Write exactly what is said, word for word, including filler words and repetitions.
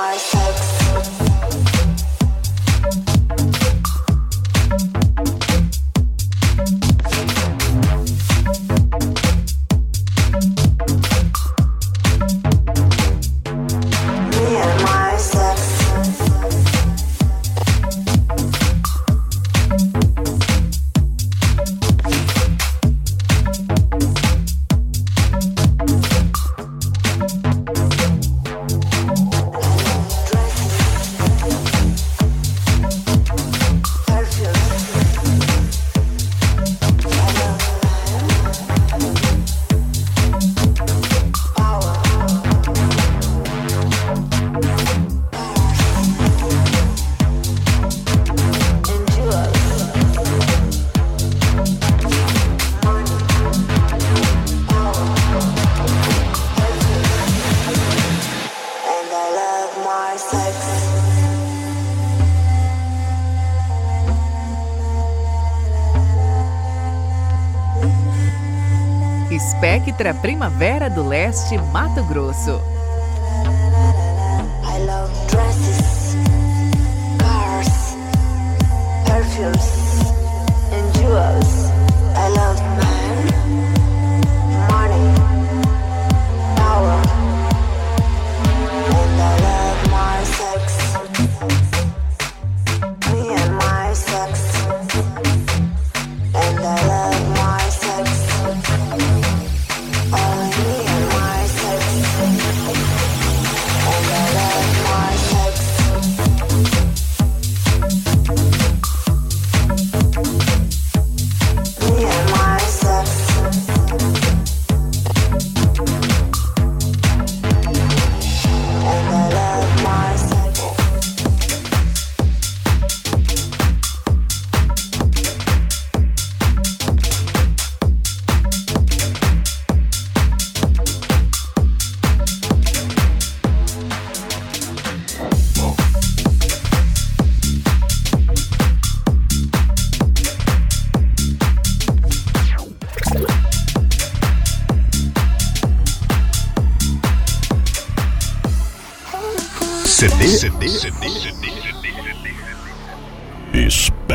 Spectra Primavera do Leste, Mato Grosso. I love dresses, cars, perfumes, and jewels. I love men, money, power, and I love my sex. Me and my sex, and I love my sex. C D, C D, C D, C D, C D, C D. Isso.